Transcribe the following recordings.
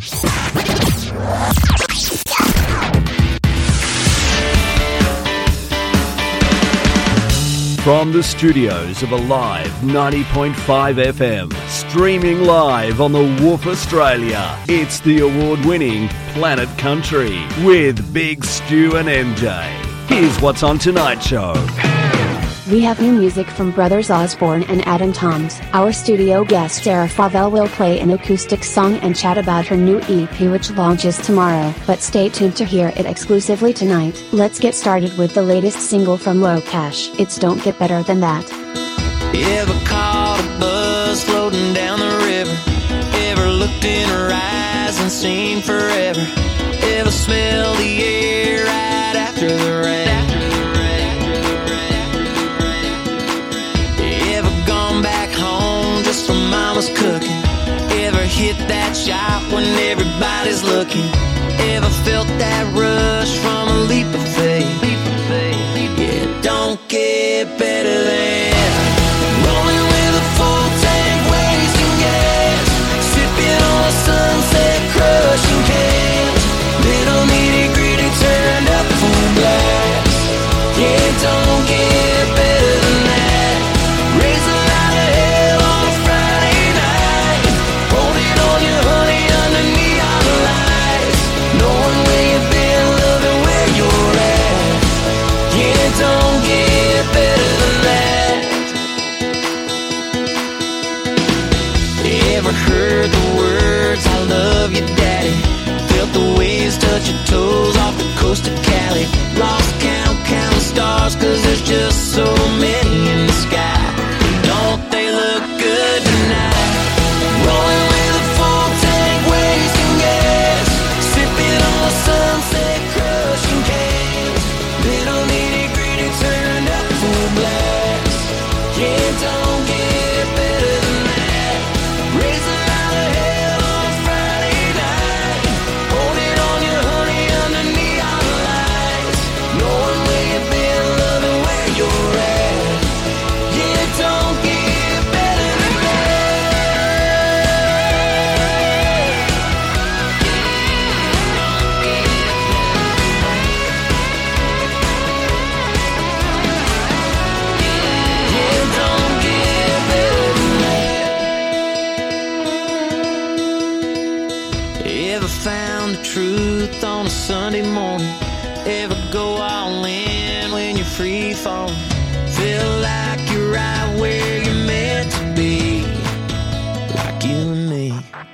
From the studios of Alive 90.5 FM, streaming live on the Woof Australia, it's the award-winning Planet Country with Big Stu and MJ. Here's what's on tonight's show. We have new music from Brothers Osborne and Adam Toms. Our studio guest Sarah Favel will play an acoustic song and chat about her new EP which launches tomorrow. But stay tuned to hear it exclusively tonight. Let's get started with the latest single from Low Cash. It's Don't Get Better Than That. Ever caught a buzz floating down the river? Ever looked in her eyes and seen forever? Ever smelled the air right after the rain? From mama's cooking. Ever hit that shot when everybody's looking? Ever felt that rush from a leap of faith? Yeah, don't get better than rolling with a full tank, wasting gas, sipping on a sunset, crushing cans, little nitty gritty turned up full blast. Yeah, don't get better than that. Raise a lot of hell on a Friday night, holding on you, honey, under neon lights, knowing where you've been, loving where you're at. Yeah, don't get better than that. Ever heard the words, I love you, daddy? Felt the waves touch your toes off the coast of Cali. Lost count, counting stars, cause there's just so many in the sky. Don't they look good tonight? Rolling with a full tank, wasting gas, sipping on a sunset, crushing cans, little nitty gritty turned up full blast. Yeah, don't get better than that. Raise a lot of hell on a Friday night, holding on you, honey, under neon lights, knowing where you've been, loving where you're at. Yeah, don't get better than Yeah, don't get better than that. Ever found the truth on a Sunday morning? Ever go all in when you're free falling? Feel like you're right where you're meant to be, like you and me.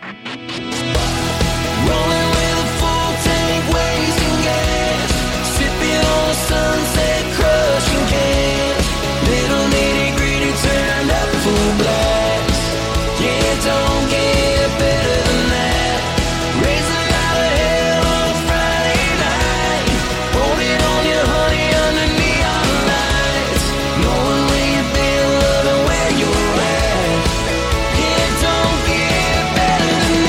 Rolling with a full tank, wasting gas, sipping on a sunset, crushing cans, little nitty gritty turned up full blast. Yeah, don't get better than that. Raise a lot of hell on a Friday night, holding on you, honey, under neon lights, knowing where you've been, loving where you're at. Yeah, don't get better than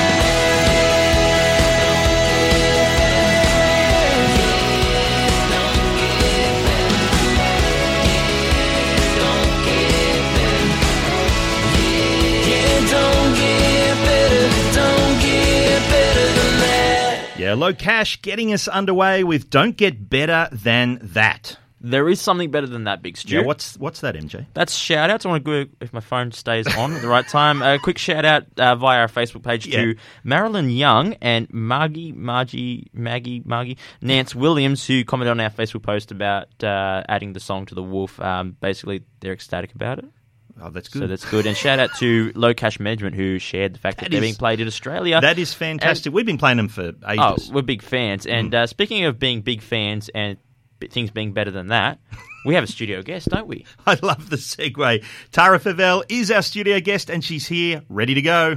that. Yeah, Low Cash getting us underway with Don't Get Better Than That. There is something better than that, Big Stu. Yeah, what's that, MJ? That's shout-outs. I want to go, if my phone stays on at the right time, a quick shout-out via our Facebook page to Marilyn Young and Maggie, Nance Williams, who commented on our Facebook post about adding the song to the Wolf. Basically, they're ecstatic about it. Oh, that's good. So that's good. And shout-out to Low Cash Management, who shared the fact that they're being played in Australia. That is fantastic. And we've been playing them for ages. Oh, we're big fans. And speaking of being big fans and things being better than that, we have a studio guest, don't we? I love the segue. Tara Favel is our studio guest, and she's here, ready to go.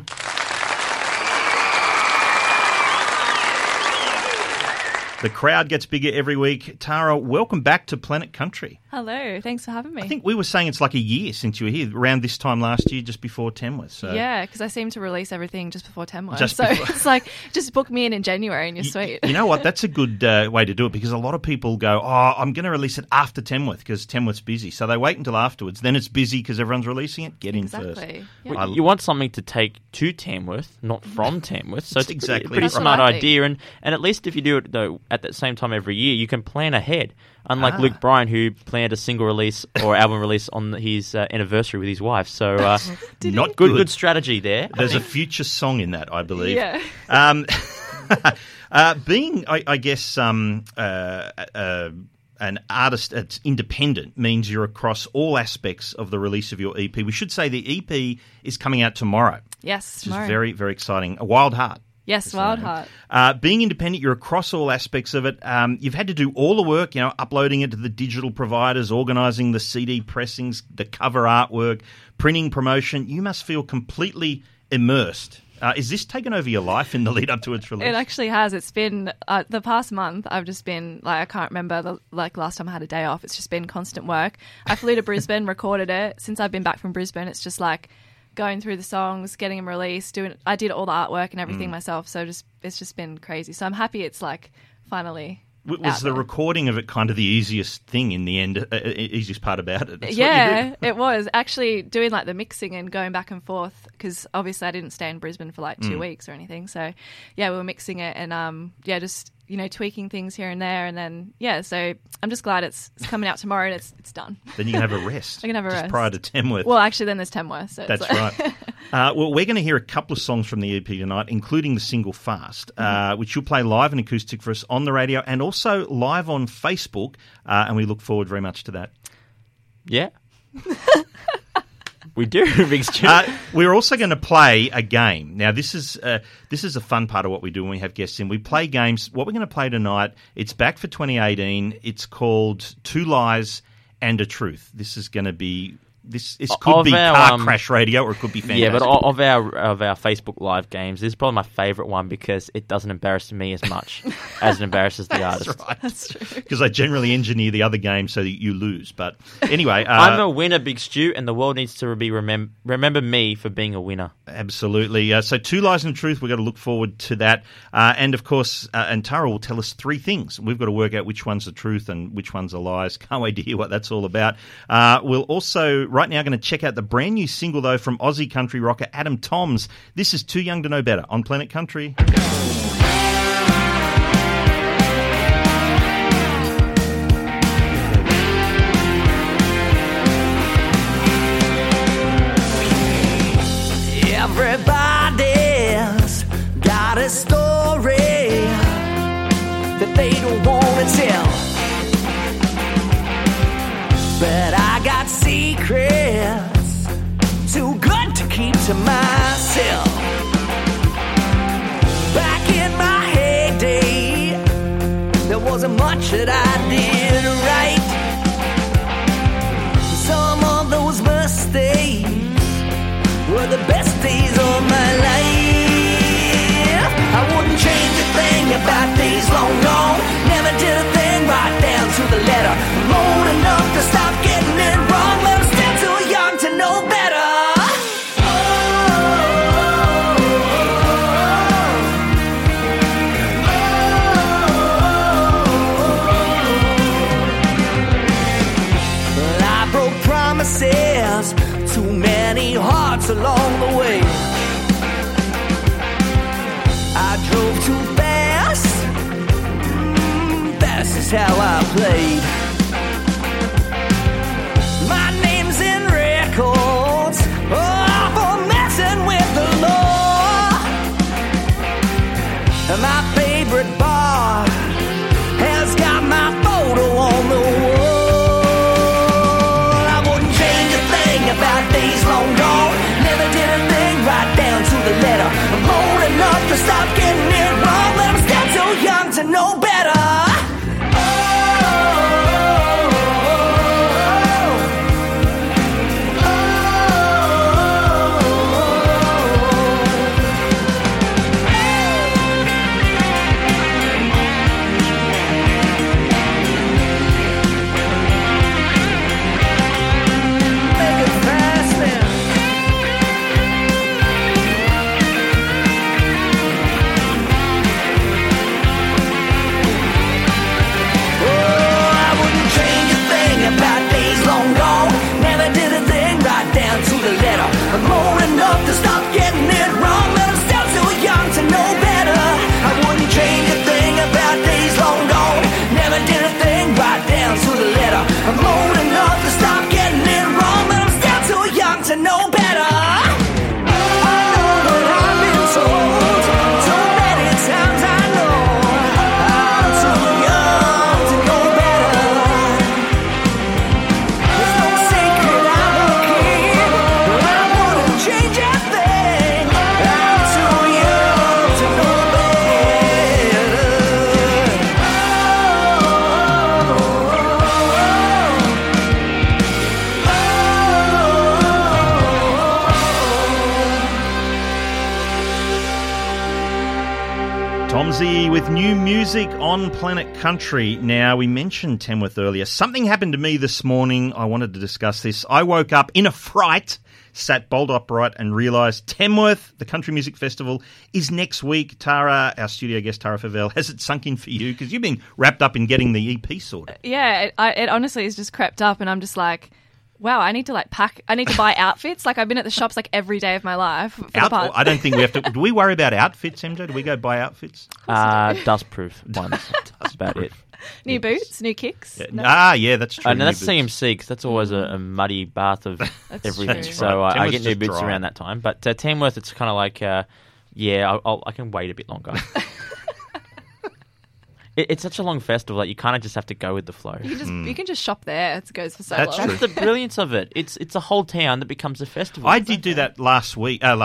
The crowd gets bigger every week. Tara, welcome back to Planet Country. Hello, thanks for having me. I think we were saying it's like a year since you were here, around this time last year, just before Tamworth. So. Yeah, because I seem to release everything just before Tamworth. Just so before. it's like, just book me in January and you're sweet. You know what? That's a good way to do it, because a lot of people go, I'm going to release it after Tamworth because Tamworth's busy. So they wait until afterwards. Then it's busy because everyone's releasing it. Get in first. Yeah. Well, you want something to take to Tamworth, not from Tamworth. So it's exactly a pretty right. smart idea. And at least if you do it though at that same time every year, you can plan ahead. Unlike Luke Bryan, who planned a single release or album release on his anniversary with his wife. So not good strategy there. There's a future song in that, I believe. Yeah. Being, I guess, an artist that's independent means you're across all aspects of the release of your EP. We should say the EP is coming out tomorrow. Yes, which tomorrow. is very, very exciting. A Wild Heart. Yes, Wild Heart. Being independent, you're across all aspects of it. You've had to do all the work, uploading it to the digital providers, organising the CD pressings, the cover artwork, printing, promotion. You must feel completely immersed. Is this taken over your life in the lead up to its release? It actually has. It's been the past month. I've just been I can't remember the last time I had a day off. It's just been constant work. I flew to Brisbane, recorded it. Since I've been back from Brisbane, it's just going through the songs, getting them released. I did all the artwork and everything myself. So it's just been crazy. So I'm happy it's finally. Was the recording of it kind of the easiest thing in the end, easiest part about it? That's yeah, it was. Actually doing the mixing and going back and forth, because obviously I didn't stay in Brisbane for 2 weeks or anything. So, yeah, we were mixing it and, just, tweaking things here and there. And then, so I'm just glad it's coming out tomorrow and it's done. Then you can have a rest. I can have a rest. Prior to Tamworth. Well, actually, then there's Tamworth. So that's right. Well, we're going to hear a couple of songs from the EP tonight, including the single Fast, which you'll play live and acoustic for us on the radio and also live on Facebook, and we look forward very much to that. Yeah. We do, Big Stu. We're also going to play a game. Now, this is a fun part of what we do when we have guests in. We play games. What we're going to play tonight, it's back for 2018. It's called Two Lies and a Truth. This is going to be... This could be car crash radio, or it could be fantastic. Yeah, but of our Facebook Live games, this is probably my favourite one because it doesn't embarrass me as much as it embarrasses the artist. Right. That's true. Because I generally engineer the other game so that you lose. But anyway... I'm a winner, Big Stu, and the world needs to remember me for being a winner. Absolutely. So Two Lies and a Truth, we've got to look forward to that. And of course, and Tara will tell us three things. We've got to work out which one's the truth and which one's the lies. Can't wait to hear what that's all about. We'll also... right now going to check out the brand new single, though, from Aussie country rocker Adam Toms. This is Too Young to Know Better on Planet Country. Everybody's got a story that they don't want to tell, but I got secrets too good to keep to myself. Back in my heyday, there wasn't much that I did right. Some of those mistakes were the best days of my life. I wouldn't change a thing about days long gone. Never did a thing right down to the letter. I'm old enough to stop getting it wrong, but I'm still too young to know better. But I broke promises, too many hearts along the way. I drove too fast, fast is how I played. My name's in records, for messing with the law. My favorite bar has got my photo on the wall. I wouldn't change a thing about days long gone. Never did a thing right down to the letter. I'm old enough to stop getting it wrong, but I'm still too young to know better. Tomsy with new music on Planet Country. Now, we mentioned Tamworth earlier. Something happened to me this morning. I wanted to discuss this. I woke up in a fright, sat bolt upright and realised Tamworth, the Country Music Festival, is next week. Tara, our studio guest, Tara Favell, has it sunk in for you? Because you've been wrapped up in getting the EP sorted. Yeah, it honestly has just crept up, and I'm just like, wow, I need to I need to buy outfits. Like, I've been at the shops like every day of my life. I don't think we have to. Do we worry about outfits, MJ? Do we go buy outfits? Dustproof ones. That's about it. New boots, new kicks. Yeah. No. Yeah, that's true. And that's CMC, because that's always a muddy bath of everything. True. So I get new boots dry around that time. But Tamworth, it's kind of like, I can wait a bit longer. It's such a long festival that you kind of just have to go with the flow. You can just shop there. It goes for so That's long. true. That's the brilliance of it. It's a whole town that becomes a festival. I did do that last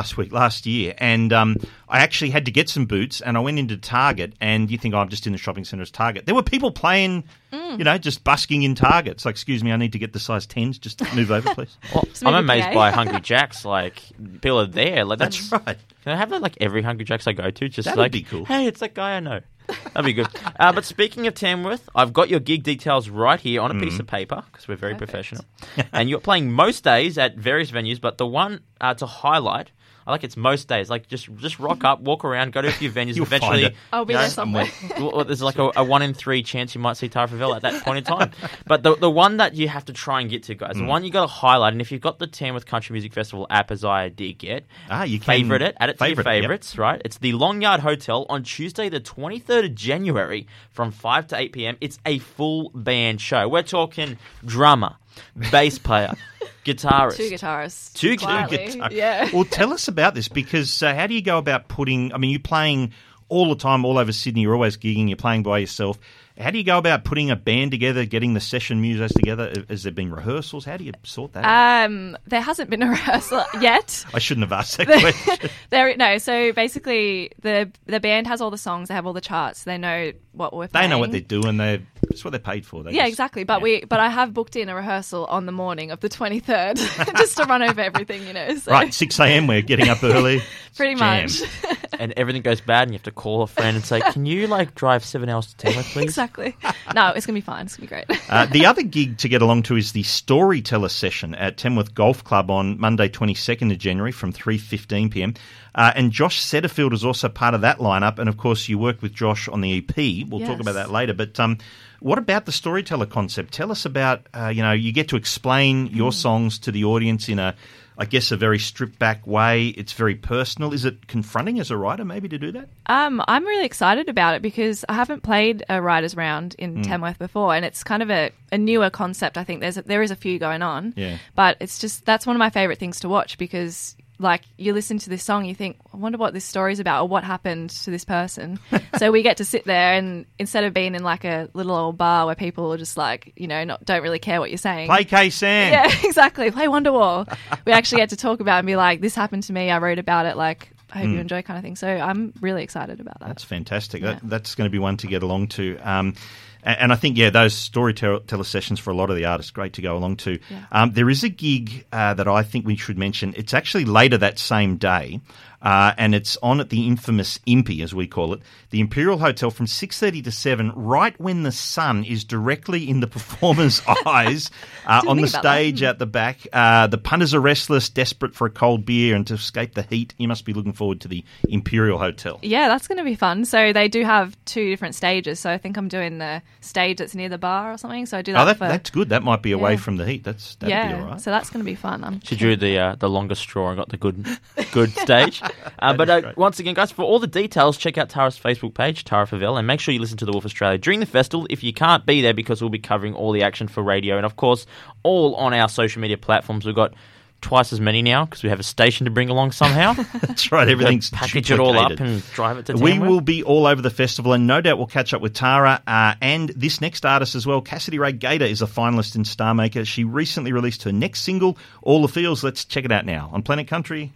year, and I actually had to get some boots, and I went into Target, and you think, I'm just in the shopping centre as Target. There were people playing, just busking in Target. It's like, excuse me, I need to get the size 10s, just move over, please. Well, I'm amazed by Hungry Jack's. Like, people are there. Like, That's right. Can I have that like every Hungry Jack's I go to? Just That'd like, be cool. Hey, it's that guy I know. That'd be good. But speaking of Tamworth, I've got your gig details right here on a piece of paper, because we're very professional. And you're playing most days at various venues, but the one to highlight, I like it's most days. Like, just rock up, walk around, go to a few venues. You'll Eventually, find it. I'll be there somewhere. There's like a 1 in 3 chance you might see Tara Favell at that point in time. But the one that you have to try and get to, guys, the one you got to highlight, and if you've got the Tamworth Country Music Festival app, as I did get, you can favourite it, add it to your favourites, yep. right? It's the Long Yard Hotel on Tuesday, the 23rd of January from 5 to 8 p.m. It's a full band show. We're talking drummer, bass player, guitarist. Two guitarists. Quietly. Yeah. Well, tell us about this, because how do you go about you're playing all the time, all over Sydney, you're always gigging, you're playing by yourself. How do you go about putting a band together, getting the session musos together? Has there been rehearsals? How do you sort that out? There hasn't been a rehearsal yet. I shouldn't have asked that question. So basically the band has all the songs, they have all the charts, they know what we're playing. They know what they're doing. That's what they're paid for. Exactly. But I have booked in a rehearsal on the morning of the 23rd just to run over everything, So. Right, 6 a.m. we're getting up early. Pretty much. And everything goes bad, and you have to call a friend and say, "Can you drive 7 hours to Tamworth, please?" Exactly. No, it's gonna be fine. It's gonna be great. The other gig to get along to is the Storyteller session at Tamworth Golf Club on Monday, 22nd of January from 3:15 p.m. And Josh Setterfield is also part of that lineup. And of course, you worked with Josh on the EP. We'll talk about that later. But what about the Storyteller concept? Tell us about you get to explain your songs to the audience in a very stripped back way. It's very personal. Is it confronting as a writer maybe to do that? I'm really excited about it because I haven't played a writer's round in Tamworth before, and it's kind of a newer concept. I think there is a few going on, but that's one of my favourite things to watch, because you listen to this song, you think, I wonder what this story's about or what happened to this person. So we get to sit there, and instead of being in a little old bar where people are just don't really care what you're saying. Play K-San. Yeah, exactly. Play Wonderwall. We actually get to talk about it and be like, this happened to me, I wrote about it, I hope you enjoy, kind of thing. So I'm really excited about that. That's fantastic. Yeah. That's going to be one to get along to. And I think, those storyteller sessions for a lot of the artists, great to go along to. Yeah. There is a gig that I think we should mention. It's actually later that same day, and it's on at the infamous Impy, as we call it, the Imperial Hotel from 6:30 to 7, right when the sun is directly in the performer's eyes on the stage at the back. The punters are restless, desperate for a cold beer, and to escape the heat, you must be looking forward to the Imperial Hotel. Yeah, that's going to be fun. So they do have 2 different stages. So I think I'm doing the stage that's near the bar or something. So I do that. That's good. That might be away from the heat. That'd be all right. So that's going to be fun. She drew the longest straw and got the good stage. But once again, guys, for all the details, check out Tara's Facebook page, Tara Favell, and make sure you listen to The Wolf Australia during the festival if you can't be there, because we'll be covering all the action for radio and, of course, all on our social media platforms. We've got twice as many now because we have a station to bring along somehow. That's right. Everything's package it all up and drive it to Tamworth. We will be all over the festival, and no doubt we'll catch up with Tara and this next artist as well. Cassidy Ray Gator is a finalist in Star Maker. She recently released her next single, All the Feels. Let's check it out now on Planet Country.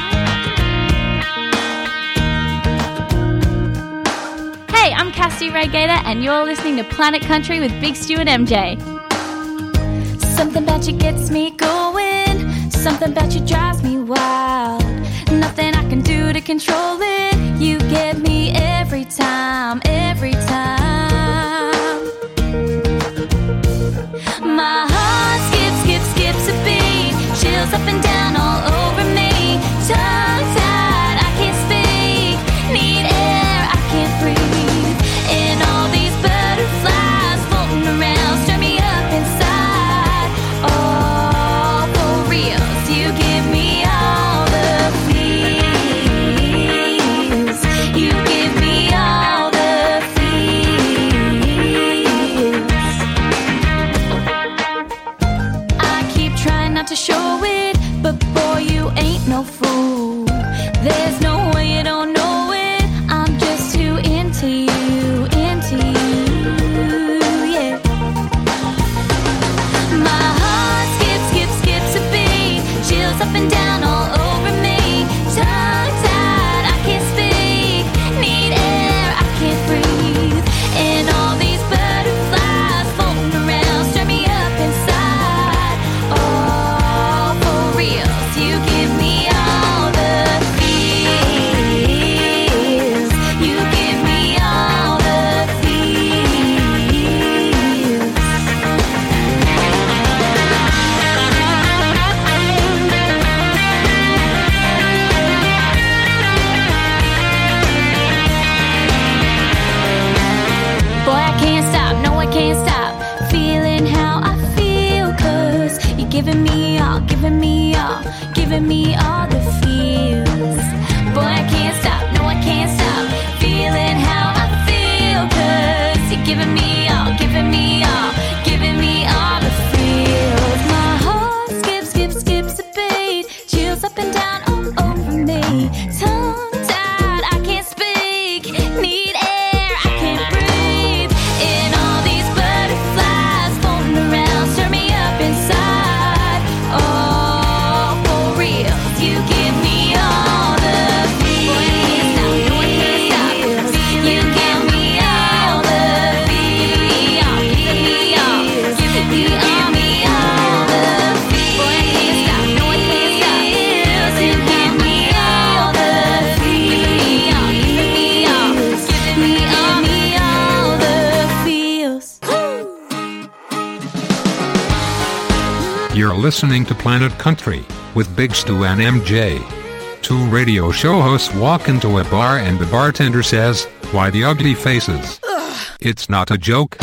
Hey, I'm Cassidy Ray Gator, and you're listening to Planet Country with Big Stu and MJ. Something about you gets me going. Something about you drives me wild. Nothing I can do to control it. You get me every time. all, giving me all the feels. Boy, I can't stop, no I can't stop feeling how I feel, 'cause you're giving me all, giving me all, giving me all the feels. My heart skips a beat, chills up and down all over me. Tongue-tied, I can't speak, need air, I can't breathe. In all these butterflies floating around, stir me up inside. Oh, for real, you give me all the feels. No, I can't stop, you give me all the feels. Give me all, give me all, give me all the feels. Boy, I can't stop, no, I can't stop. You give me all the feels. Give me all, give me all the feels. You're listening to Planet Country with Big Stu and MJ. Two radio show hosts walk into a bar and the bartender says, "Why the ugly faces?" It's not a joke.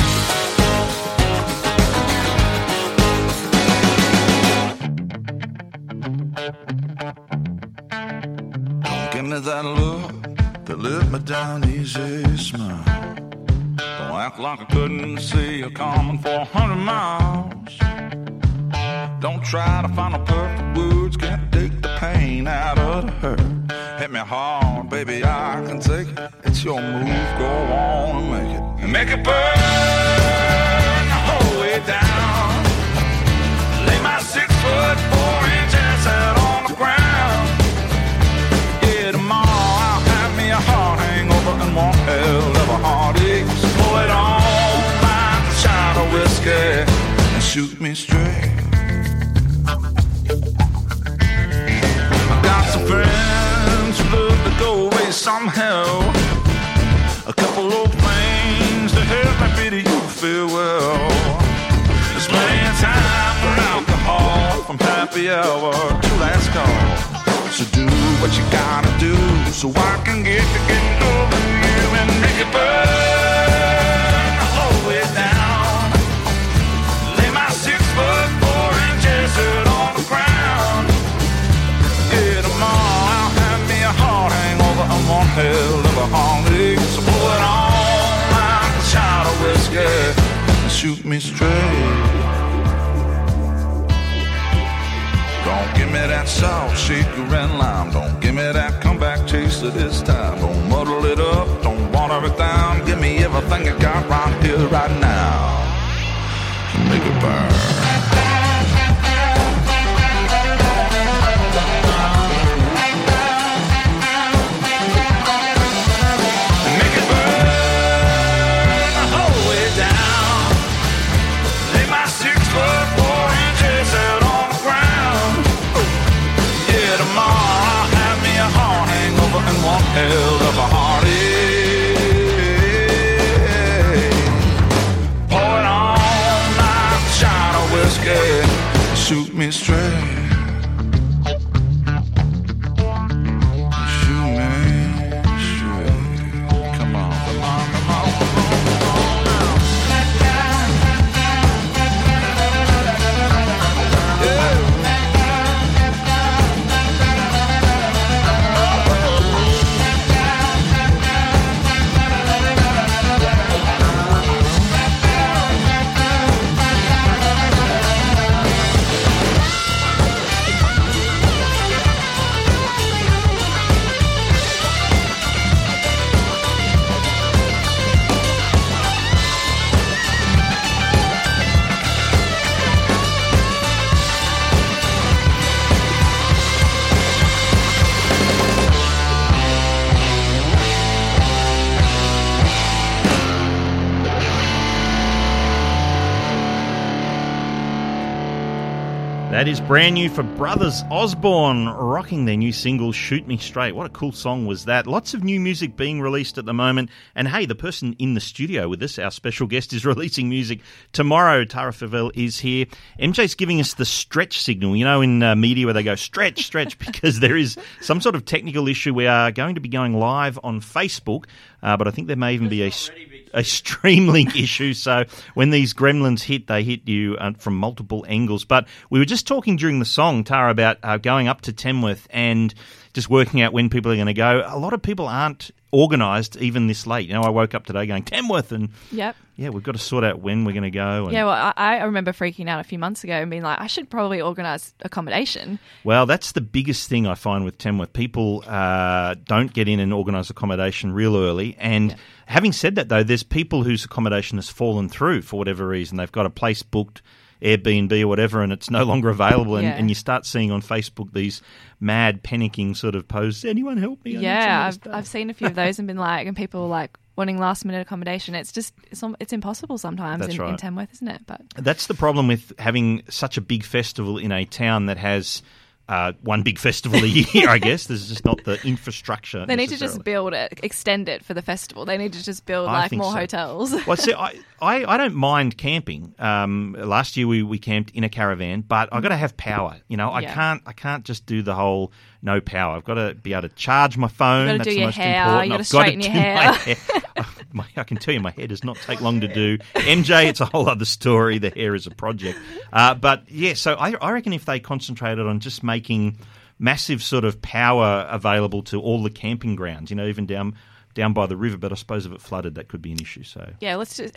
Give me that look that let me down easy, smile. Don't act like I couldn't see you coming for 100 miles. Don't try to find a perfect words, can't take the pain out of the hurt. Hit me hard, baby, I can take it. It's your move, go on and make it. And make it burn the whole way down. Lay my 6'4" out on the ground. Yeah, tomorrow I'll have me a heart hangover and one hell of a heartache. So pull it on, find a shot of whiskey and shoot me straight. Got some friends who love to go away somehow. A couple old things to help me pity you feel well. There's plenty of time for alcohol from happy hour to last call. So do what you gotta do so I can get to getting over you and make it burn the whole way down. Lay my 6'4" dirt on the ground. Yeah, tomorrow I'll have me a heart hangover and one hell of a heartache. So pull it on like a shot of whiskey and shoot me straight. Don't give me that salt, shaker and lime. Don't give me that comeback taste of this time. Don't muddle it up, don't water it down. Give me everything you got right here, right now. Make it burn. Hell of a heartache. Pour it on like a shot of whiskey. Shoot me straight. Shoot me straight. Come on, come on, come on, come on, come on now. Yeah. That is brand new for Brothers Osborne, rocking their new single, Shoot Me Straight. What a cool song was that. Lots of new music being released at the moment. And hey, the person in the studio with us, our special guest, is releasing music tomorrow. Tara Favell is here. MJ's giving us the stretch signal. You know, in media where they go, stretch, stretch, because there is some sort of technical issue. We are going to be going live on Facebook, but I think there may even be a Streamlink issue. So when these gremlins hit, they hit you from multiple angles. But we were just talking during the song, Tara, about going up to Tamworth and just working out when people are going to go. A lot of people aren't organised even this late. You know, I woke up today going, Tamworth, and Yep. yeah, we've got to sort out when we're going to go. And, Yeah, well, I remember freaking out a few months ago and being like, I should probably organise accommodation. Well, that's the biggest thing I find with Tamworth. People don't get in and organise accommodation real early. And having said that, though, there's people whose accommodation has fallen through for whatever reason. They've got a place booked, Airbnb or whatever, and it's no longer available. And you start seeing on Facebook these mad, panicking sort of posts. Anyone help me? I've seen a few of those and been like, and people like wanting last minute accommodation. It's just it's impossible sometimes in Tamworth, isn't it? But that's the problem with having such a big festival in a town that has one big festival a year, I guess. There's just not the infrastructure. They need to just build it, extend it for the festival. They need to just build more hotels. Well, see, I don't mind camping. Last year we camped in a caravan, but I've got to have power. You know, I can't just do the whole no power. I've got to be able to charge my phone. You've got to do your hair. You've got to straighten your hair. I can tell you my hair does not take long to do. MJ, it's a whole other story. The hair is a project. But yeah, so I reckon if they concentrated on just making massive sort of power available to all the camping grounds, you know, even down by the river, but I suppose if it flooded, that could be an issue. So yeah,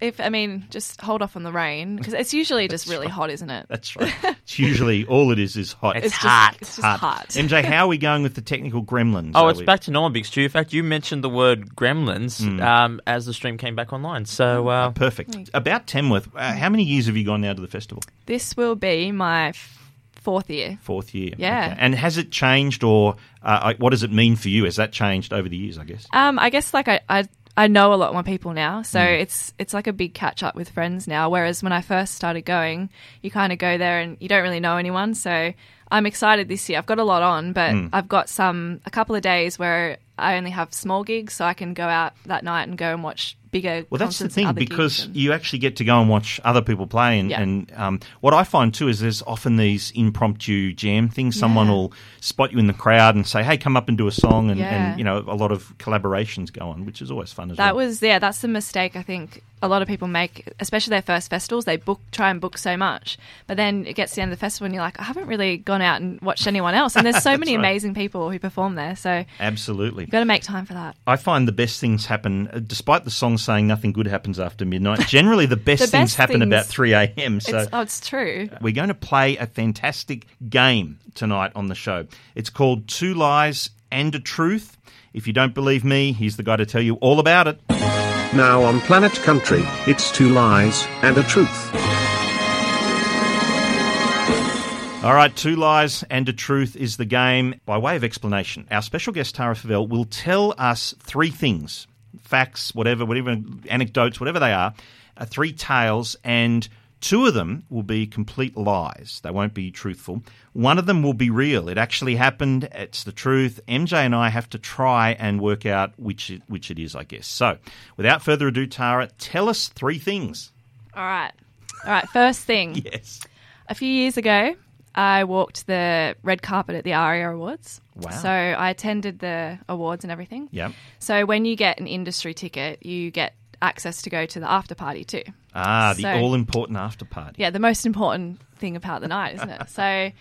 just hold off on the rain because it's usually just really hot, isn't it? That's right. It's usually all it is hot. It's hot. It's just hot. MJ, how are we going with the technical gremlins? Oh, it's back to normal, Big Stu. In fact, you mentioned the word gremlins as the stream came back online. So perfect. About Tamworth, how many years have you gone now to the festival? This will be my fourth year. Fourth year. Yeah. Okay. And has it changed, or what does it mean for you? Has that changed over the years, I guess? I guess like I know a lot more people now, so it's like a big catch up with friends now. Whereas when I first started going, you kind of go there and you don't really know anyone. So I'm excited this year. I've got a lot on, but I've got a couple of days where I only have small gigs, so I can go out that night and go and watch bigger. Well, that's the concerts thing, and other because gigs you actually get to go and watch other people play. And what I find too is there's often these impromptu jam things. Someone will spot you in the crowd and say, "Hey, come up and do a song," and you know, a lot of collaborations go on, which is always fun as well. That's the mistake I think a lot of people make, especially their first festivals. They try and book so much, but then it gets to the end of the festival and you're like, I haven't really gone out and watched anyone else. And there's so many amazing people who perform there. So absolutely, you've got to make time for that. I find the best things happen, despite the song saying nothing good happens after midnight. Generally, the best things happen about 3 a.m. So it's true. We're going to play a fantastic game tonight on the show. It's called Two Lies and a Truth. If you don't believe me, here's the guy to tell you all about it. Now on Planet Country, it's Two Lies and a Truth. All right, Two Lies and a Truth is the game. By way of explanation, our special guest Tara Favell will tell us three things, facts, whatever, anecdotes, whatever they are, three tales, and two of them will be complete lies. They won't be truthful. One of them will be real. It actually happened. It's the truth. MJ and I have to try and work out which it is, I guess. So, without further ado, Tara, tell us three things. All right. First thing. Yes. A few years ago, I walked the red carpet at the ARIA Awards. Wow. So I attended the awards and everything. Yeah. So when you get an industry ticket, you get access to go to the after party too. The all-important after party. Yeah, the most important thing about the night, isn't it? So,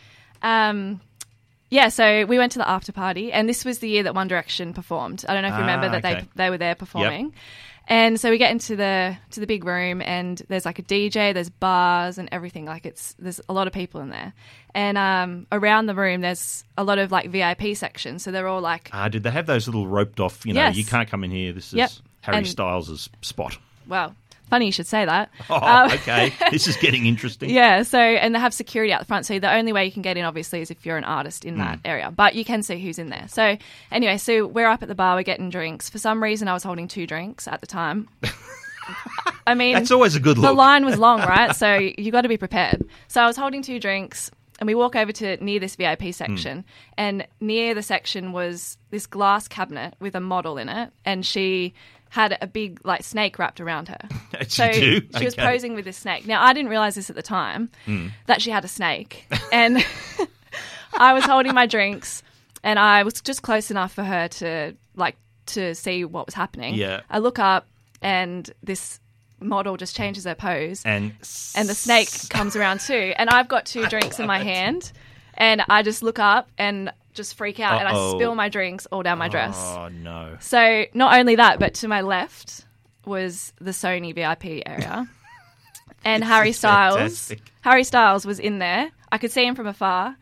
so we went to the after party, and this was the year that One Direction performed. I don't know if you remember that they were there performing. Yep. And so we get into the big room, and there's like a DJ, there's bars and everything. Like there's a lot of people in there, and around the room there's a lot of like VIP sections. So they're all like, did they have those little roped off? You know, yes. You can't come in here. This is Harry Styles' spot. Well, funny you should say that. Okay. This is getting interesting. Yeah, and they have security out the front, so the only way you can get in, obviously, is if you're an artist in that area. But you can see who's in there. So anyway, we're up at the bar, we're getting drinks. For some reason, I was holding 2 drinks at the time. I mean... That's always a good look. The line was long, right? So you got to be prepared. So I was holding 2 drinks, and we walk over to near this VIP section, and near the section was this glass cabinet with a model in it, and she had a big like snake wrapped around her. She was posing with this snake. Now, I didn't realise this at the time, that she had a snake. And I was holding my drinks, and I was just close enough for her to see what was happening. Yeah. I look up, and this model just changes her pose, And the snake comes around too. And I've got 2 drinks in my hand, and I just look up and just freak out, and I spill my drinks all down my dress. Oh, no. So not only that, but to my left was the Sony VIP area, and Harry Styles. fantastic. Harry Styles was in there. I could see him from afar,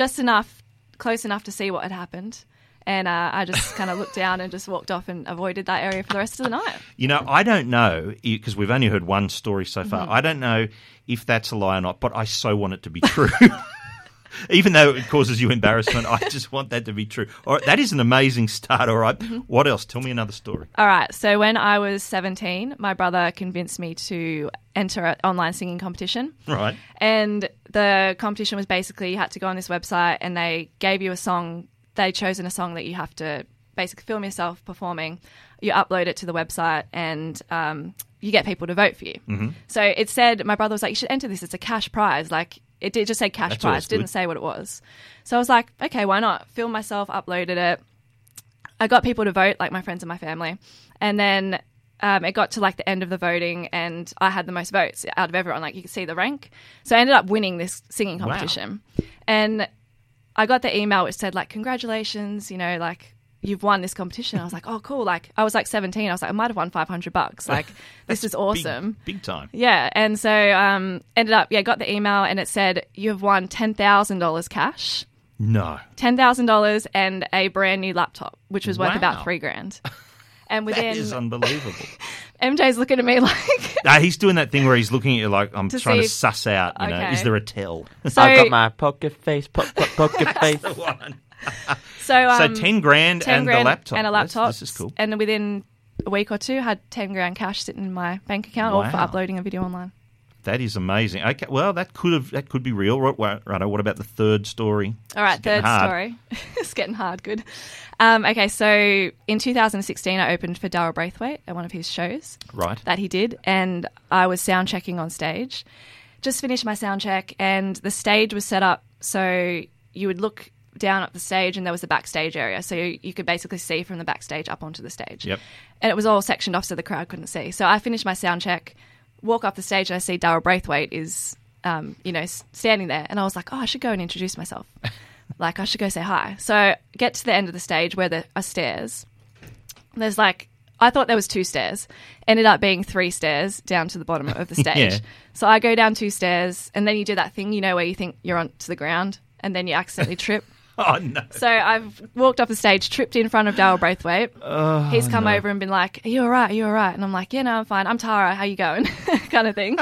close enough to see what had happened. And I just kind of looked down and just walked off and avoided that area for the rest of the night. You know, I don't know, because we've only heard one story so far. Mm-hmm. I don't know if that's a lie or not, but I so want it to be true. Even though it causes you embarrassment, I just want that to be true. All right, that is an amazing start, all right. Mm-hmm. What else? Tell me another story. All right. So when I was 17, my brother convinced me to enter an online singing competition. Right. And the competition was basically you had to go on this website and they gave you a song. They'd chosen a song that you have to basically film yourself performing. You upload it to the website and you get people to vote for you. Mm-hmm. So it said, my brother was like, you should enter this. It's a cash prize. Like, it did just say cash That's prize. always good. Didn't say what it was. So I was like, okay, why not? Filmed myself, uploaded it. I got people to vote, like my friends and my family. And then it got to like the end of the voting and I had the most votes out of everyone. Like you could see the rank. So I ended up winning this singing competition. Wow. And I got the email which said like, congratulations, you know, like you've won this competition. I was like, oh, cool. Like I was like 17. I was like, I might have won $500. Like this is awesome. Big time. Yeah. And so ended up, got the email and it said you have won $10,000 cash. No. $10,000 and a brand new laptop, which was worth Wow. about $3,000. And within That is unbelievable. MJ's looking at me like He's doing that thing where he's looking at you like, I'm To trying to see- suss out, you know, Okay. is there a tell? so I've got my poker face, poker face. The one. so So 10 grand 10 and grand the laptop. and a laptop. This is cool. And within a week or two had 10 grand cash sitting in my bank account all for Wow. uploading a video online. That is amazing. Okay, well, that could be real. Right, what about the third story? All right, It's getting third hard. story. It's getting hard, good. Okay, so in 2016 I opened for Daryl Braithwaite at one of his shows. Right. That he did, and I was sound checking on stage. Just finished my sound check, and the stage was set up so you would look down at the stage and there was a backstage area, so you could basically see from the backstage up onto the stage. Yep. And it was all sectioned off so the crowd couldn't see. So I finished my sound check, walk off the stage, and I see Daryl Braithwaite is, standing there, and I was like, oh, I should go and introduce myself. Like, I should go say hi. So I get to the end of the stage where there are stairs. There's like, I thought there was 2 stairs. Ended up being 3 stairs down to the bottom of the stage. Yeah. So I go down 2 stairs, and then you do that thing, where you think you're onto the ground, and then you accidentally trip. Oh, no. So I've walked off the stage, tripped in front of Daryl Braithwaite. He's come over and been like, are you all right? Are you all right? And I'm like, yeah, no, I'm fine. I'm Tara. How you going? kind of thing.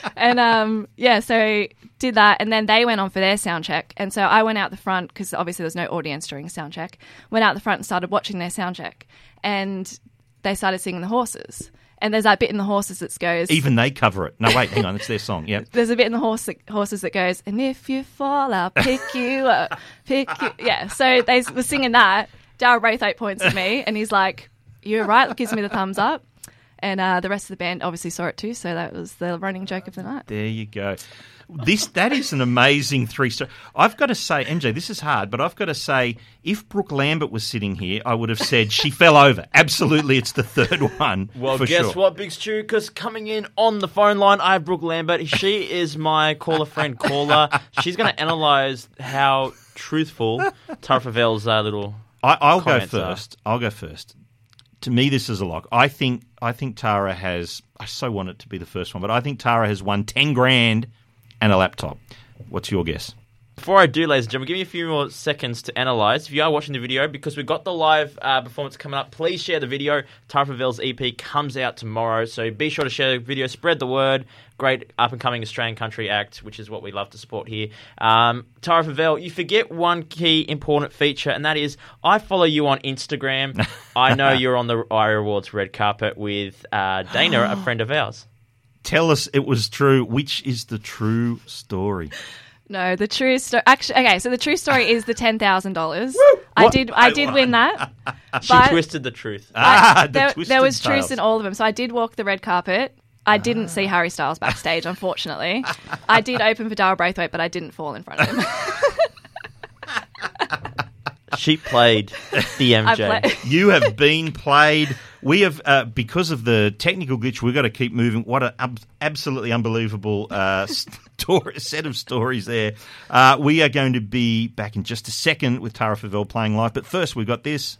And so did that. And then they went on for their sound check. And so I went out the front because obviously there was no audience during sound check. Went out the front and started watching their sound check. And they started singing the horses. And there's that bit in the horses that goes... Even they cover it. No, wait, hang on. It's their song. Yep. There's a bit in the horses that goes, and if you fall, I'll pick you up, pick you... Yeah, so they were singing that. Daryl Braithwaite points at me, and he's like, you're right, gives me the thumbs up. And the rest of the band obviously saw it too, so that was the running joke of the night. There you go. That is an amazing 3-story. I've got to say, MJ, this is hard, but I've got to say, if Brooke Lambert was sitting here, I would have said she fell over. Absolutely, it's the third one. Well, for guess sure. what, Big Stu? Because coming in on the phone line, I have Brooke Lambert. She is my caller friend caller. She's going to analyse how truthful Tara Favel's little I'll go comments first. I'll go first. To me, this is a lock. I think Tara has... I so want it to be the first one, but I think Tara has won 10 grand and a laptop. What's your guess? Before I do, ladies and gentlemen, give me a few more seconds to analyse. If you are watching the video, because we've got the live performance coming up, please share the video. Tara Favel's EP comes out tomorrow, so be sure to share the video, spread the word. Great up-and-coming Australian country act, which is what we love to support here. Tara Favel, you forget one key important feature, and that is I follow you on Instagram. I know you're on the IRA Awards red carpet with Dana, a friend of ours. Tell us it was true. Which is the true story? No, the true story... Actually, okay, so the true story is the $10,000. I did win that. She twisted the truth. There was truth in all of them. So I did walk the red carpet. I didn't see Harry Styles backstage, unfortunately. I did open for Daryl Braithwaite, but I didn't fall in front of him. She played the MJ. You have been played We have, because of the technical glitch, we've got to keep moving. What an absolutely unbelievable set of stories there. We are going to be back in just a second with Tara Favell playing live. But first, we've got this.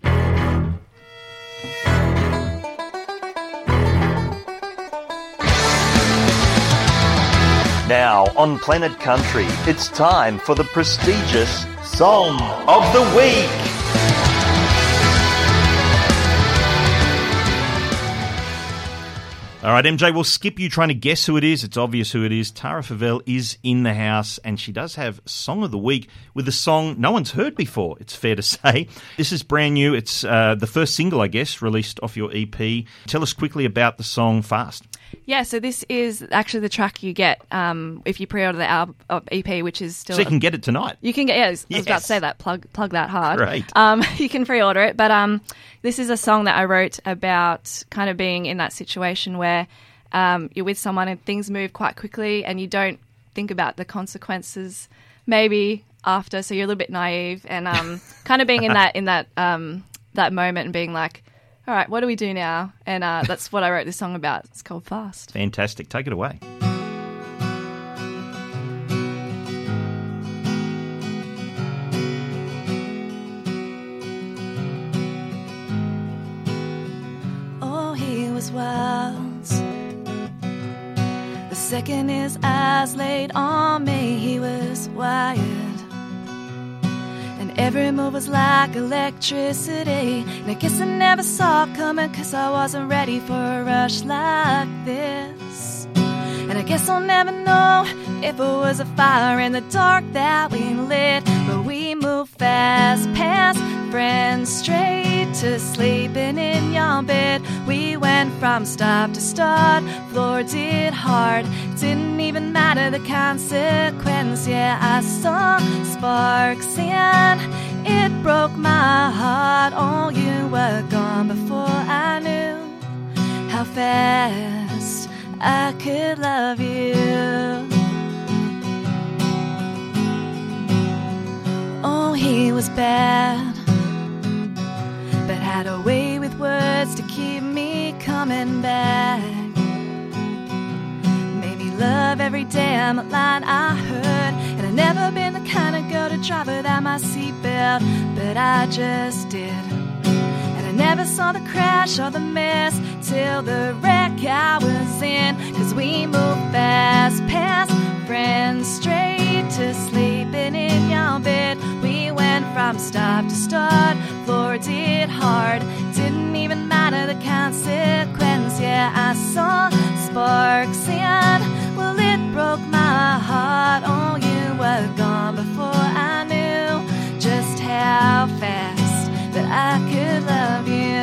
Now on Planet Country, it's time for the prestigious Song of the Week. All right, MJ, we'll skip you trying to guess who it is. It's obvious who it is. Tara Favell is in the house, and she does have Song of the Week with a song no one's heard before, it's fair to say. This is brand new. It's the first single, I guess, released off your EP. Tell us quickly about the song Fast. Yeah, so this is actually the track you get if you pre-order the EP, which is still... So you can get it tonight. You can get, I was about to say that, plug that hard. Great. You can pre-order it, but this is a song that I wrote about kind of being in that situation where you're with someone and things move quite quickly and you don't think about the consequences maybe after, so you're a little bit naive and kind of being in that moment and being like, all right, what do we do now? And that's what I wrote this song about. It's called Fast. Fantastic. Take it away. Oh, he was wild. The second his eyes laid on me, he was wired. Every move was like electricity, and I guess I never saw it coming 'cause I wasn't ready for a rush like this. And I guess I'll never know if it was a fire in the dark that we lit, but we moved fast past friends, straight to sleeping in your bed. We went from stop to start, floored it hard, didn't even matter the consequence. Yeah, I saw sparks and it broke my heart. Oh, you were gone before I knew how fast I could love you. Oh, he was bad, but had a way with words to keep me coming back. Made me love every damn line I heard, and I've never been the kind of girl to drive without my seatbelt, but I just did. And I never saw the crash or the mess till the wreck I was in, 'cause we moved fast past friends, straight to sleeping in your bed. We went from stop to start, floored it hard, didn't even matter the consequence. Yeah, I saw sparks and, well, it broke my heart. Oh, you were gone before I knew just how fast that I could love you.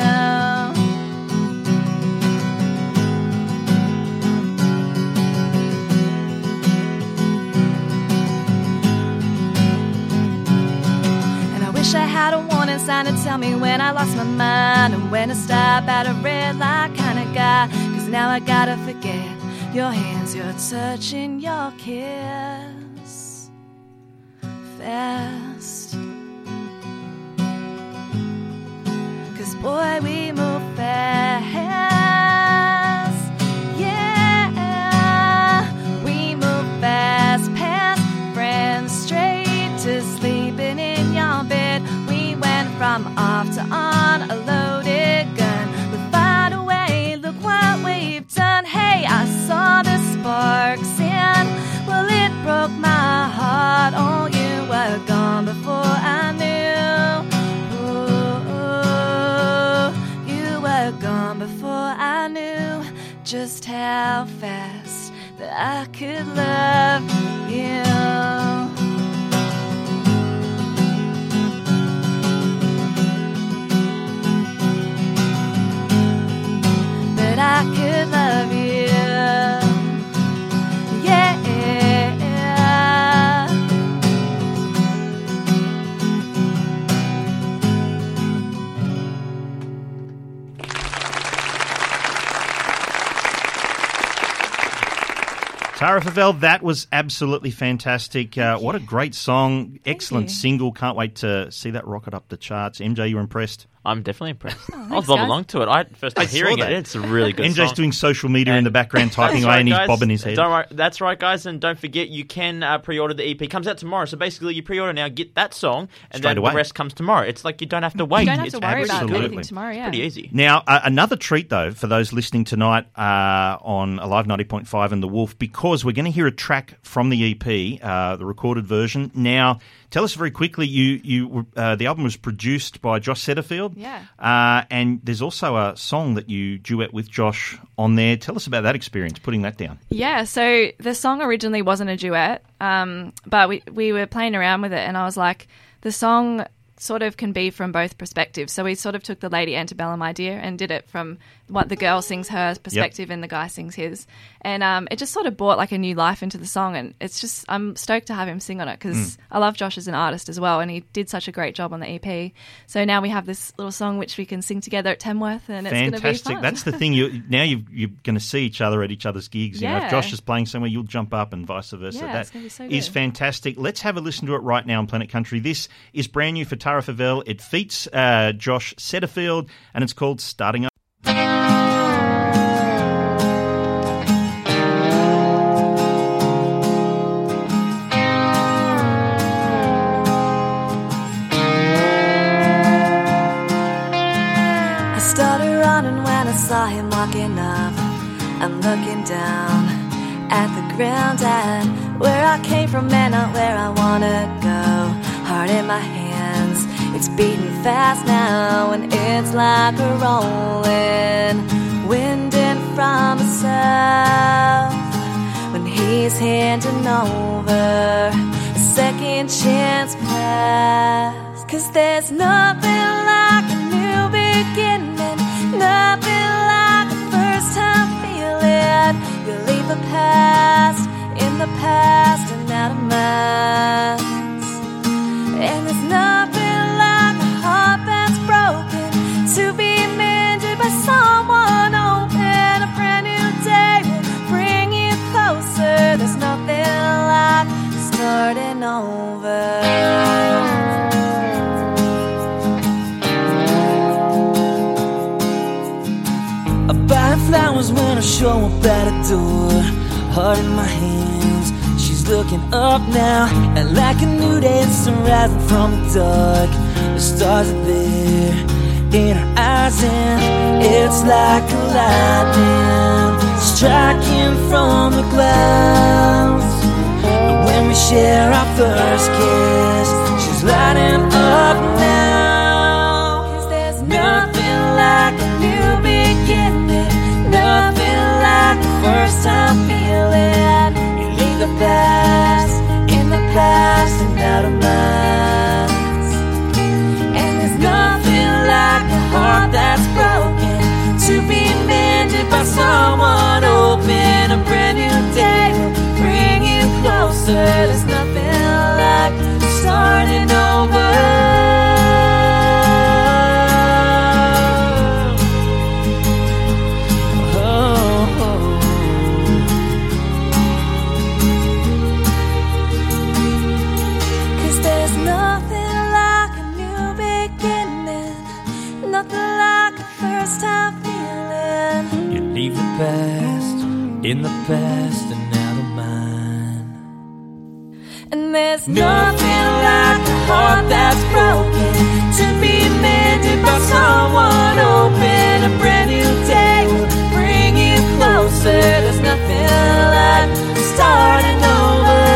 I had a warning sign to tell me when I lost my mind and when to stop at a red light kind of guy. 'Cause now I gotta forget your hands, your touch and your kiss fast. 'Cause boy, we move fast. Yeah, we move fast past friends, straight to sleeping in your bed. We went from off to on, a loaded gun. We fired away, look what we've done. Hey, I saw the sparks and, well, it broke my heart. Oh, you were gone before I knew. Oh, you were gone before I knew just how fast that I could love you. I could love you, yeah. Tara Favell, that was absolutely fantastic. What a great song. Excellent single. Can't wait to see that rocket up the charts. MJ, you were impressed? I'm definitely impressed. I was thanks, bobbing guys. along to it. I first time I saw hearing that. it. It's a really good NJ's song. doing social media in the background, typing That's away, right, and he's guys. bobbing his head. Don't worry. That's right, guys. And don't forget, you can pre-order the EP. It comes out tomorrow. So basically, you pre-order now, get that song, and Straight then away. the rest comes tomorrow. It's like you don't have to wait. You don't have It's to worry about absolutely anything tomorrow, yeah. pretty easy. Now, another treat, though, for those listening tonight on Alive 90.5 and The Wolf, because we're going to hear a track from the EP, the recorded version. Now, tell us very quickly, the album was produced by Josh Setterfield. Yeah. And there's also a song that you duet with Josh on there. Tell us about that experience, putting that down. Yeah, so the song originally wasn't a duet, but we were playing around with it, and I was like, the song sort of can be from both perspectives. So we sort of took the Lady Antebellum idea and did it from what the girl sings her perspective and the guy sings his. And it just sort of brought like a new life into the song. And it's just, I'm stoked to have him sing on it because I love Josh as an artist as well. And he did such a great job on the EP. So now we have this little song which we can sing together at Tamworth, and it's going to be fun. That's the thing. You're going to see each other at each other's gigs. You know, if Yeah. Josh is playing somewhere, you'll jump up and vice versa. Yeah, That it's gonna be so is good. fantastic. Let's have a listen to it right now on Planet Country. This is brand new for Tara Favell. It feats Josh Setterfield, and it's called Starting Up. I started running when I saw him walking up. I'm looking down at the ground and where I came from and not where I wanna go. Heart in my hands, it's beating fast now, and it's like a rolling wind in from the south. When he's handing over a second chance pass, 'cause there's nothing like a new beginning, nothing like a first time feeling. You leave the past in the past and out of mind. And there's nothing like a heart that's broken to be mended by someone open. A brand new day will bring you closer. There's nothing like starting over. I buy flowers when I show up at a door. Heart in my hands, she's looking up now, and like a new day it's rising from the dark. The stars are there in her eyes, and it's like a lightning striking from the clouds. And when we share our first kiss, she's lighting up now. 'Cause there's nothing like a new beginning, nothing like the first time feeling. You leave the past in the past and out of minds. And there's nothing like a heart that's broken to be mended by someone open. A brand new day will bring you closer. There's nothing like starting over. Past, in the past and out of mind. And there's nothing like a heart that's broken to be mended by someone open. A brand new day will bring you closer. There's nothing like starting over.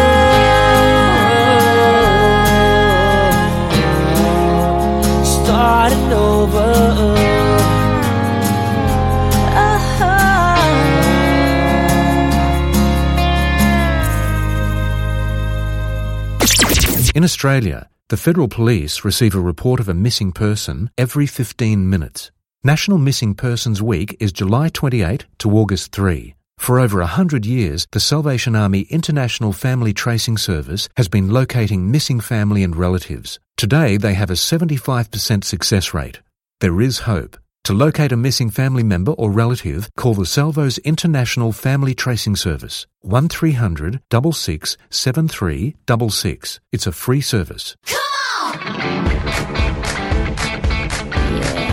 Starting over. In Australia, the Federal Police receive a report of a missing person every 15 minutes. National Missing Persons Week is July 28 to August 3. For over 100 years, the Salvation Army International Family Tracing Service has been locating missing family and relatives. Today, they have a 75% success rate. There is hope. To locate a missing family member or relative, call the Salvo's International Family Tracing Service, 1300 66 7366. It's a free service. Come on! Yeah.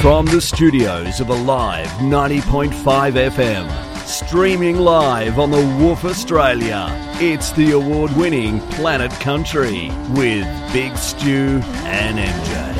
From the studios of Alive 90.5 FM, streaming live on the Woof Australia, it's the award-winning Planet Country with Big Stu and MJ.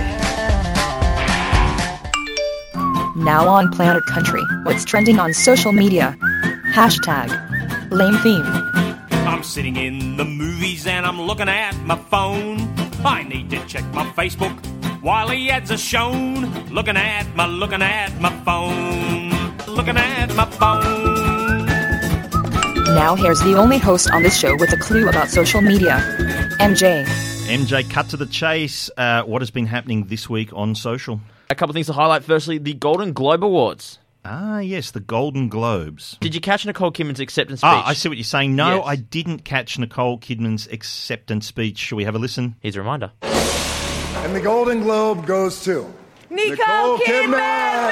Now on Planet Country, what's trending on social media? Hashtag lame theme. I'm sitting in the movies and I'm looking at my phone. I need to check my Facebook while the ads are shown. Looking at my phone. Looking at my phone. Now here's the only host on this show with a clue about social media, MJ. MJ, cut to the chase. What has been happening this week on social? A couple of things to highlight. Firstly, the Golden Globe Awards. Ah, yes, the Golden Globes. Did you catch Nicole Kidman's acceptance speech? I see what you're saying. No, Yes. I didn't catch Nicole Kidman's acceptance speech. Shall we have a listen? Here's a reminder. And the Golden Globe goes to Nicole Kidman!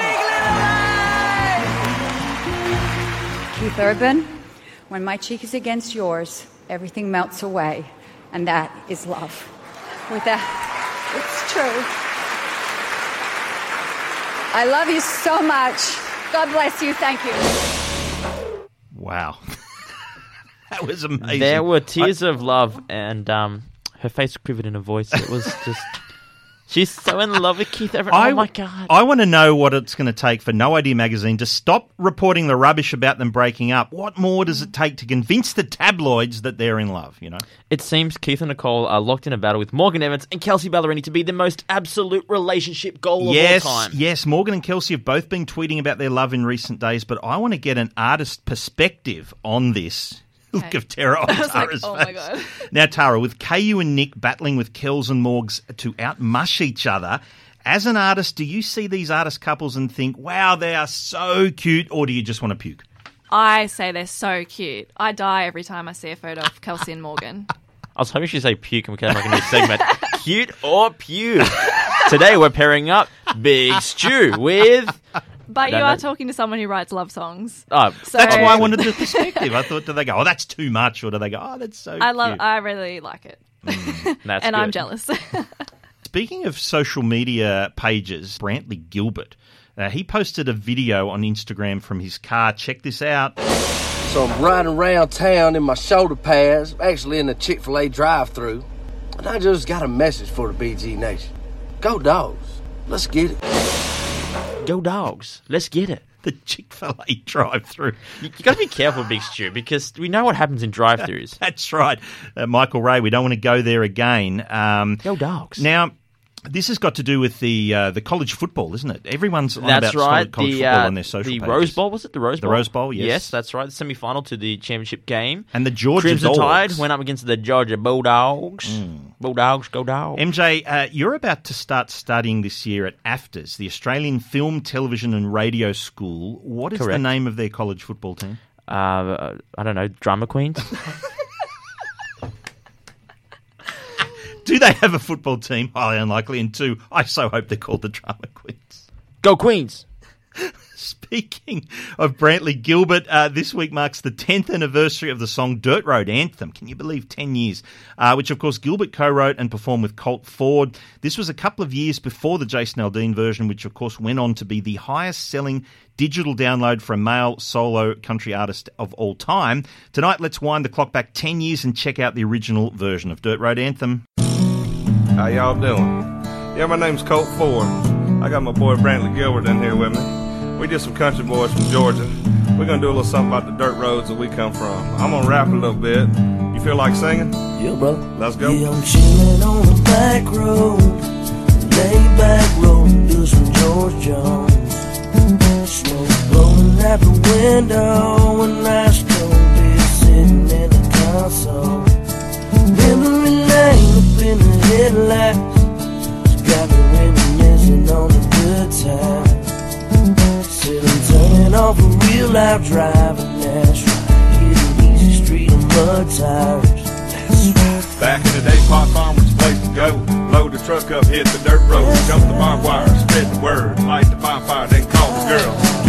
Keith Urban, when my cheek is against yours, everything melts away, and that is love. With that, it's true. I love you so much. God bless you. Thank you. Wow. That was amazing. There were tears of love, and her face quivered in her voice. It was just... She's so in love with Keith Urban. Oh, my God. I want to know what it's going to take for No Idea Magazine to stop reporting the rubbish about them breaking up. What more does it take to convince the tabloids that they're in love, you know? It seems Keith and Nicole are locked in a battle with Morgan Evans and Kelsey Ballerini to be the most absolute relationship goal of all time. Yes, Morgan and Kelsey have both been tweeting about their love in recent days, but I want to get an artist perspective on this. Look of terror on Tara's face. My God. Now, Tara, with KU and Nick battling with Kels and Morgs to outmush each other, as an artist, do you see these artist couples and think, wow, they are so cute, or do you just want to puke? I say they're so cute. I die every time I see a photo of Kelsey and Morgan. I was hoping she'd say puke and we could have like a new segment. Cute or puke? Today we're pairing up Big Stu with... But you are talking to someone who writes love songs. Oh, so that's why I wanted the perspective. I thought, do they go, oh, that's too much, or do they go, oh, that's so cute? I really like it. That's and good. I'm jealous. Speaking of social media pages, Brantley Gilbert, he posted a video on Instagram from his car. Check this out. So I'm riding around town in my shoulder pads, actually in the Chick-fil-A drive-thru, and I just got a message for the BG Nation. Go Dogs. Let's get it. Go Dogs. Let's get it. The Chick-fil-A drive-thru. You got to be careful, Big Stu, because we know what happens in drive-thrus. That's right. Michael Ray, we don't want to go there again. Go Dogs. Now, this has got to do with the college football, isn't it? Everyone's on That's about right. college football on their social pages. The Rose Bowl, was it? The Rose Bowl? The Rose Bowl, yes. Yes, that's right. The semi-final to the championship game. And the Georgia Crimson Dogs. Tide went up against the Georgia Bulldogs. Bulldogs, go Dogs. MJ, you're about to start studying this year at AFTRS, the Australian Film, Television and Radio School. What is the name of their college football team? I don't know, Drama Queens? Do they have a football team? Highly unlikely. And two, I so hope they're called the Drama Queens. Go Queens! Speaking of Brantley Gilbert, this week marks the 10th anniversary of the song Dirt Road Anthem. Can you believe 10 years? Which, of course, Gilbert co-wrote and performed with Colt Ford. This was a couple of years before the Jason Aldean version, which, of course, went on to be the highest-selling digital download for a male solo country artist of all time. Tonight, let's wind the clock back 10 years and check out the original version of Dirt Road Anthem. How y'all doing? Yeah, my name's Colt Ford. I got my boy Brantley Gilbert in here with me. We just some country boys from Georgia. We're going to do a little something about the dirt roads that we come from. I'm going to rap a little bit. You feel like singing? Yeah, brother. Let's go. Yeah, I'm chilling on the back road, laid back road, do some George Jones. Smoke blowing out the window, and nice cold beer sitting in the console. Memory lane up in the headlights, it's got me reminiscing on the good times. Turning off a real loud drive, and that's right, hitting easy street on mud tires. That's right. Back in the day, pot farm was the place to go. Load the truck up, hit the dirt road, jump the barbed wire, spread the word, light the bonfire, then call the girl. King in the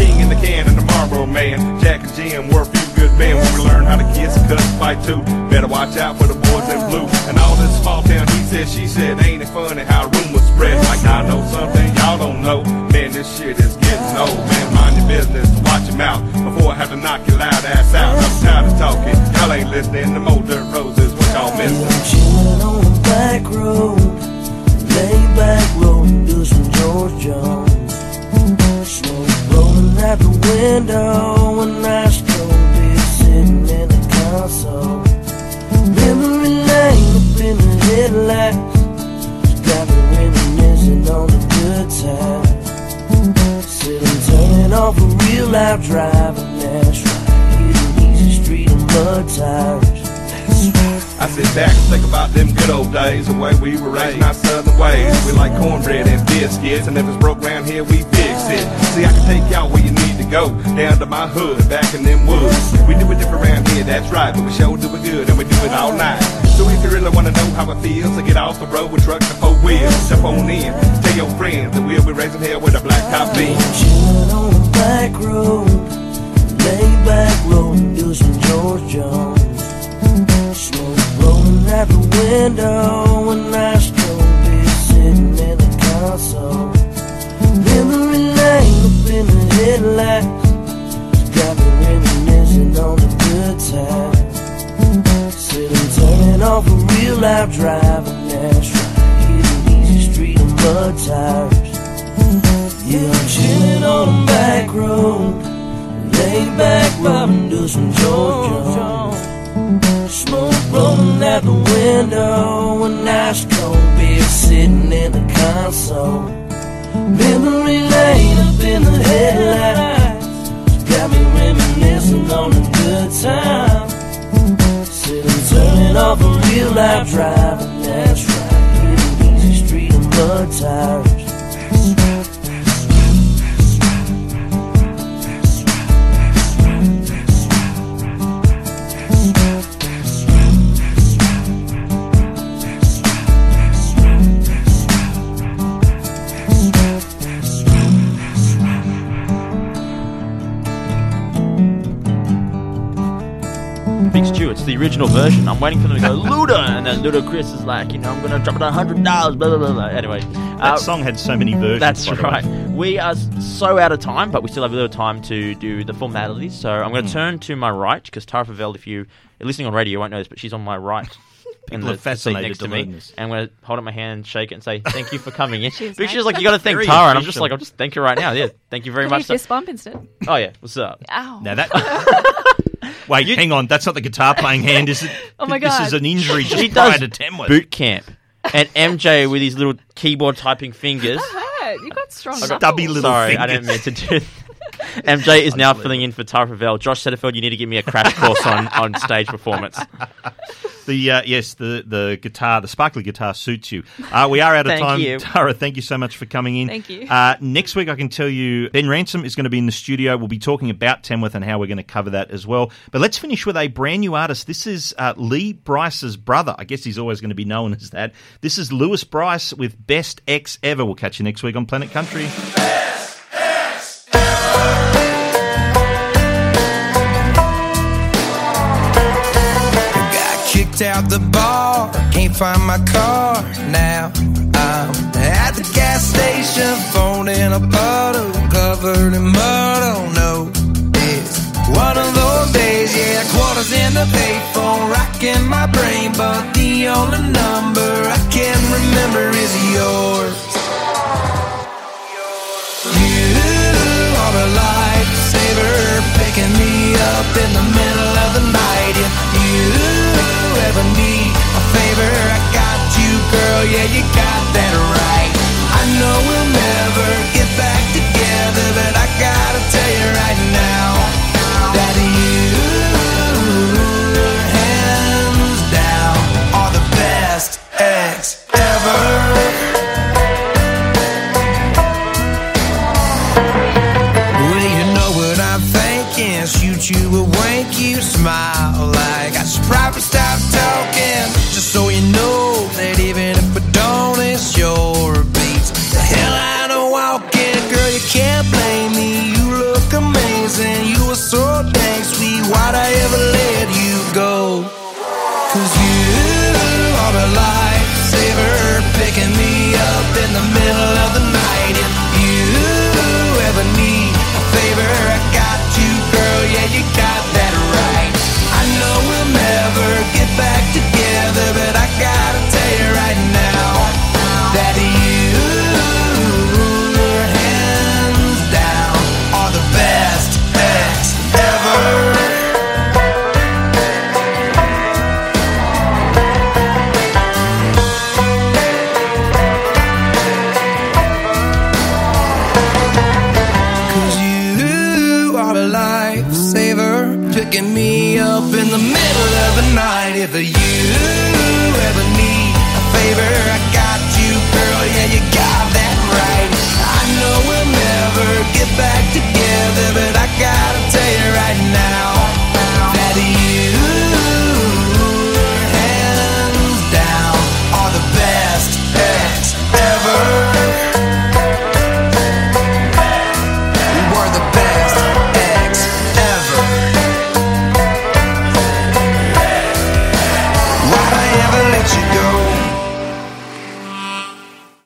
can and the Marlboro Man. Jack and Jim were a few good men when we learned how to kiss, cuss, fight too. Better watch out for the boys in blue. And all this small town he said, she said, ain't it funny how rumors spread? Like I know something y'all don't know. Man, this shit is getting old. Man, mind your business, watch your mouth before I have to knock your loud ass out. I'm tired of talking, y'all ain't listening. Them old dirt roses, what y'all missing? I'm chilling on the back road, lay back rolling, do some George Jones. Smoke blowing out the window, a nice cold beer sitting in the console. Memory lane up in the headlights, got me reminiscing on the good times. Sitting turning off a real life driving, that's right. Hitting easy street and mud tires. I sit back and think about them good old days, the way we were raised in our southern ways. We like cornbread and biscuits, and if it's broke round here, we fix it. See, I can take y'all where you need to go, down to my hood, back in them woods. We do it different around here, that's right, but we sure do it good, and we do it all night. So if you really want to know how it feels to get off the road with trucks and four wheels, jump on in, tell your friends that we'll be raising hell with a black top beam. Chilling on the back road, lay back rolling, do some George Jones. Smoke blowing out the window, a nice cold beer sitting in the console. Memory lane up in the headlights, got me reminiscing on the good times. Sitting turning off a real life driving, that's right. Hitting easy street and mud tires. Yeah, I'm chilling on the back road, lay back robbing, do some George Jones. Smoke rolling out the window, a nice cold beer sitting in the console. Memory lane up in the headlights, got me reminiscing on the good times. Sitting turning off a real life driving, that's right. Hitting easy street and mud tires. Big Stu, it's the original version. I'm waiting for them to go Luda, and then Ludacris is like, I'm going to drop it $100, blah, blah, blah. Anyway. That song had so many versions. That's right. We are so out of time, but we still have a little time to do the formalities. So I'm going to turn to my right, because Tara Favell, if you're listening on radio, you won't know this, but she's on my right. People are fascinated next to learn me. this. And I'm going to hold up my hand, shake it, and say, thank you for coming in. She's But she's nice. like, you got to thank Very Tara. And I'm just official. like, I'll just thank you right now. Yeah, thank you very Can much. we fist bump instead? Oh, yeah. What's up? Ow. Now that... Wait, hang on. That's not the guitar playing hand, is it? Oh my This God. is an injury She just prior does to Tamworth. boot camp. And MJ with his little keyboard typing fingers. That hurt. You got strong Stubby knuckles. little Sorry, I fingers. didn't mean to do MJ is now filling in for Tara Favell. Josh Setterfield, you need to give me a crash course on stage performance. The guitar, the sparkly guitar suits you. We are out of Thank time. you. Tara, thank you so much for coming in. Thank you. Next week, I can tell you, Ben Ransom is going to be in the studio. We'll be talking about Tamworth and how we're going to cover that as well. But let's finish with a brand new artist. This is Lee Bryce's brother. I guess he's always going to be known as that. This is Lewis Bryce with Best X Ever. We'll catch you next week on Planet Country. Kicked out the bar, can't find my car now. I'm at the gas station, phone in a puddle, covered in mud. Oh no, it's one of those days. Yeah, quarters in the payphone, racking my brain, but the only number I can remember is yours. You are a lifesaver, picking me up in the middle of the night. If you ever need a favor, I got you, girl, yeah, you got that right. I know we'll never get back together, but I gotta tell you right now that you, hands down, are the best ex ever. Well, you know what I'm thinking, shoot you a wink, you smile like I should probably stop talking, just so you know that even if I don't, it's your beats. The hell I don't walk in, girl, you can't blame me, you look amazing. waking me up in the middle of the night. If you ever need a favor, I got you, girl, yeah, you got that right. I know we'll never get back together,